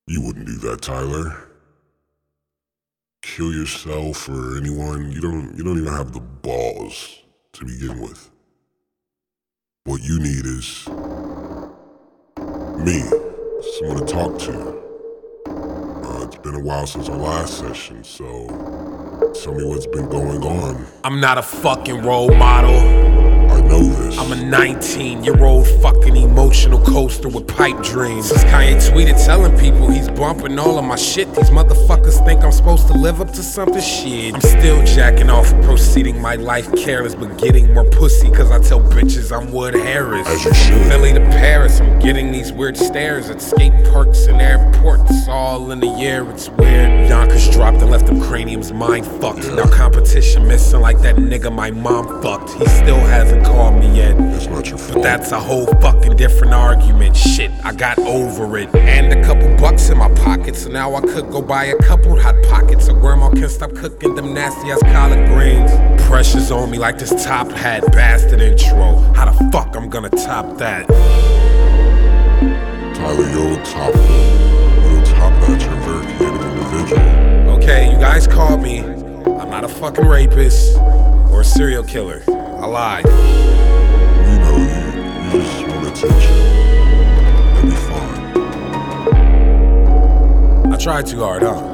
You wouldn't do that, Tyler. Kill yourself or anyone. You don't even have the balls to begin with. What you need is me, someone to talk to. It's been a while since our last session, so tell me what's been going on. I'm not a fucking role model. I know this. I'm a 19-year-old fucking emotional coaster with pipe dreams. Since Kanye tweeted telling people he's bumping all of my shit, these motherfuckers think I'm supposed to live up to something. Shit, I'm still jacking off, proceeding my life careless, but getting more pussy cause I tell bitches I'm Wood Harris. As you should. Philly to Paris, I'm getting these weird stares at skate parks and airports, all in the air, it's weird. Yonkers dropped and left them craniums mind fucked. Now competition missing like that nigga my mom fucked. He still hasn't called me yet. It's not your fault. But that's a whole fucking different argument. Shit, I got over it. And a couple bucks in my pocket, so now I could go buy a couple hot pockets so grandma can stop cooking them nasty ass collard greens. Pressure's on me like this top hat bastard intro. How the fuck I'm gonna top that? Tyler, you'll top that. You're a very creative individual. Okay, you guys called me. I'm not a fucking rapist or a serial killer. I lied. You know, you just want attention. You'll be fine. I tried too hard, huh?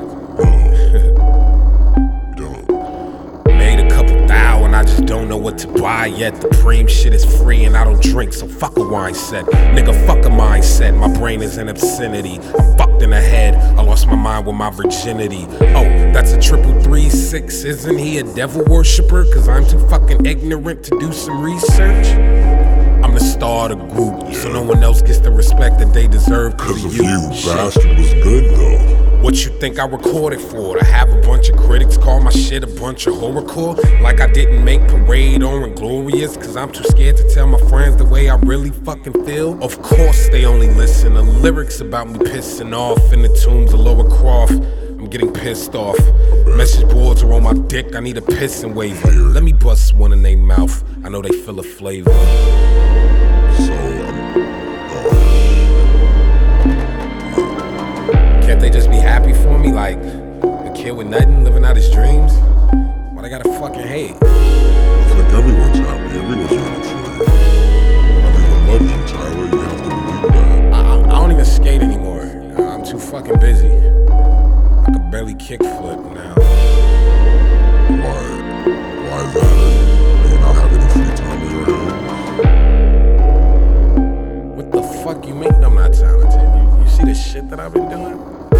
No. Don't. Made a couple thou and I just don't know what to buy yet. The Preem shit is free and I don't drink, so fuck a wine set. Nigga, fuck a mindset. My brain is an obscenity. I'm fucked in the head. I lost my mind with my virginity. Oh, that's a 333-6. Isn't he a devil worshiper? Cause I'm too fucking ignorant to do some research. I'm the star of the group, so no one else gets the respect that they deserve. Cause of you, bastard was good though. What you think I recorded for? To have a bunch of critics call my shit a bunch of horrorcore? Like I didn't make Parade or Inglorious, cause I'm too scared to tell my friends the way I really fucking feel? Of course they only listen to lyrics about me pissing off in the tombs of Lower Croft. I'm getting pissed off. Message boards are on my dick, I need a pissing waiver. Let me bust one in their mouth, I know they feel a flavor. So, Can't they just be happy for me? Like a kid with nothing, living out his dreams? Why they gotta fucking hate? I think everyone's happy. Everyone's ready for you. Everyone loves you, Tyler. You have to believe that. I don't even skate anymore. I'm too fucking busy. I could barely kickflip now. Why is that? Do you not have any free time in your hands? What the fuck you mean I'm not talented? You see the shit that I've been doing?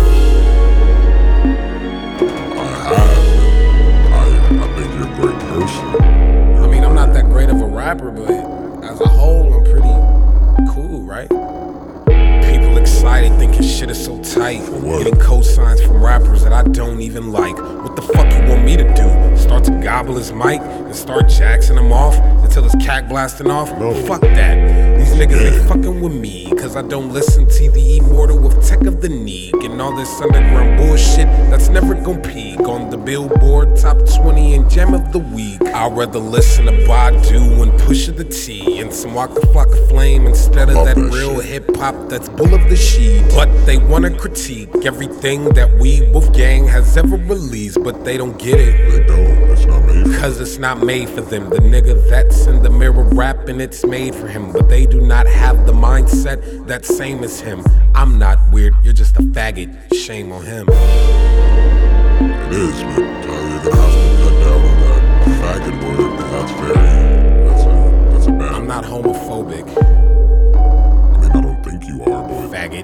I think you're a great person. I mean, I'm not that great of a rapper, but as a whole, I'm pretty cool, right? People excited, thinking shit is so tight. Getting cosigns from rappers that I don't even like. What the fuck you want me to do? Start to gobble his mic and start jacksing him off until his cack blasting off? No. Fuck that. These niggas ain't fucking with me, cause I don't listen to the immortal with Tech of the Neek and all this underground bullshit that's never gon' peak on the Billboard Top 20 and Gem of the Week. I'd rather listen to Badu and Pusha the T and some Waka Flocka Flame instead of that real hip-hop that's bull of the sheet. But they wanna critique everything that we, Wolfgang, has ever released, but they don't get it. They don't. It's not made for Cause it's not made for them. The nigga that's in the mirror rapping, it's made for him. But they do not have the mindset that's same as him. I'm not weird, you're just a faggot. Shame on him. It is, but Tyler, you're gonna have to cut down on that faggot word, because that's a bad. I'm not homophobic. I mean, I don't think you are, but. Faggot.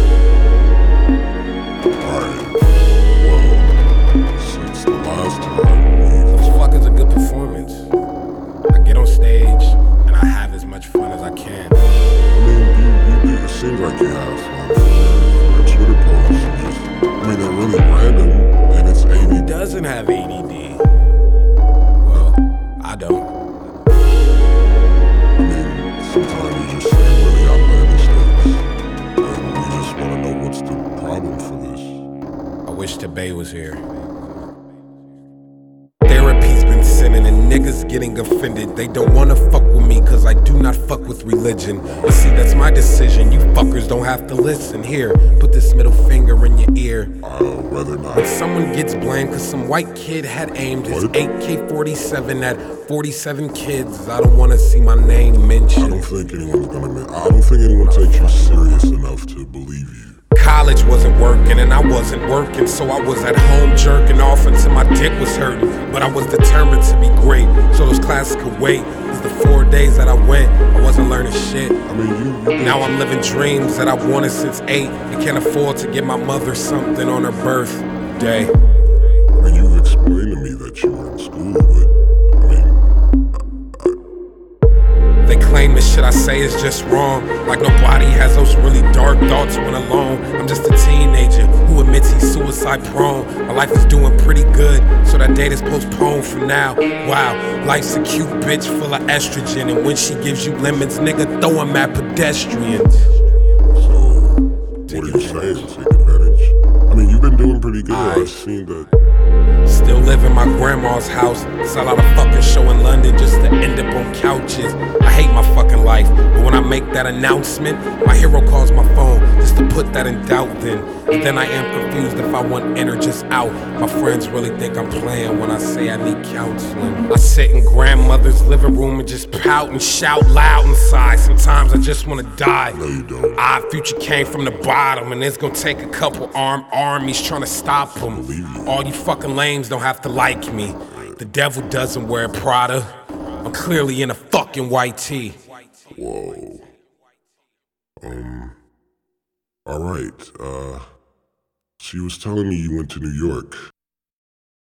Alright. Well, since the last time What the fuck is a good performance? I get on stage and I have as much fun as I can. it seems like you have fun from your Twitter posts. They're really random, and it's ADD. Who doesn't have ADD? Well, I don't. Sometimes you just say really outlandish things, and we just want to know what's the problem for this. I wish Tabay was here. Therapy's been sinning and niggas getting offended. They don't wanna fuck with me cause I do not fuck with religion. But see, that's my decision. You fuckers don't have to listen. Here, put this middle finger here. Rather not. When someone gets blamed cause some white kid had aimed his What? AK-47 at 47 kids, I don't wanna see my name mentioned. I don't think anyone takes you serious enough to believe you. College wasn't working and I wasn't working, so I was at home jerking off until my dick was hurting. But I was determined to be great, so those classes could wait. Cause the 4 days that I went, I wasn't learning shit. I mean, you Now I'm living dreams that I've wanted since 8 and can't afford to get my mother something on her birthday. I mean, you've explained to me that you were in school, but I mean, They claim the shit I say is just wrong, like nobody has those really dark thoughts when alone. I'm just a teenager who admits he's suicide prone. My life is doing pretty good, so that date is postponed for now. Wow, life's a cute bitch full of estrogen, and when she gives you lemons, nigga, throw 'em at pedestrians. so what are you saying? Take advantage? I mean, you've been doing pretty good. I've seen that. Still live in my grandma's house, sell out a fucking show in London just to end up on couches. I hate my fucking life, but when I make that announcement, my hero calls my phone just to put that in doubt then. And then I am confused if I want in or just out. My friends really think I'm playing when I say I need counseling. I sit in grandmother's living room and just pout and shout loud inside. Sometimes I just wanna die. No, you don't. Our future came from the bottom, and it's gonna take a couple armed armies trying to stop them. Believe you. All you fucking lames don't have to like me. The devil doesn't wear Prada. I'm clearly in a fucking white tee. Whoa. All right. She was telling me you went to New York.